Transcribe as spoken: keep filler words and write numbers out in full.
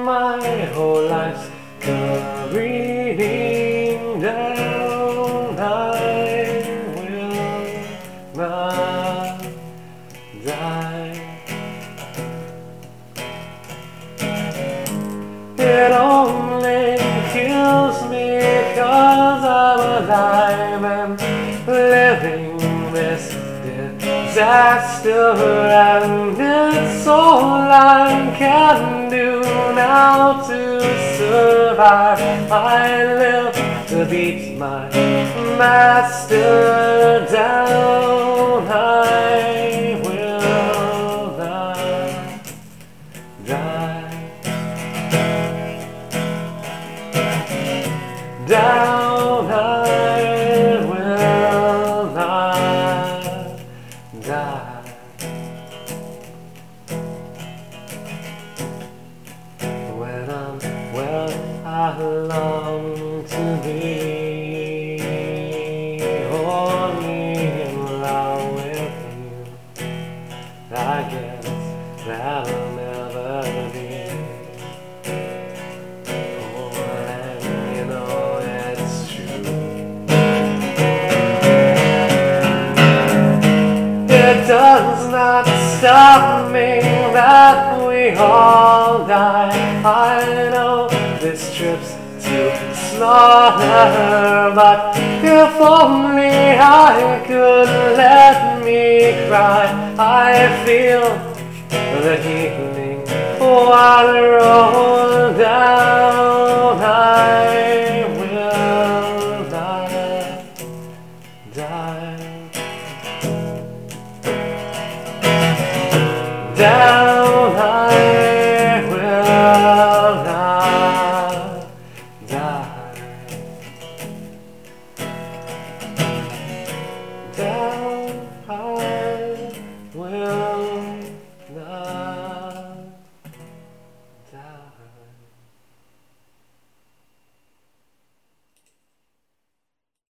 my whole life's careening down, I will not die. It only kills me 'cause I'm alive and living this disaster, and it's all I can do now to survive. I live to beat my master down. I will not die. Down I will not die. When I'm well, I long to be only in love with you. I guess that'll never be. It does not stop me that we all die. I know this trip's to slaughter, but if only I could let me cry. I feel the healing water roll down. I will not die. Down I will not die. Down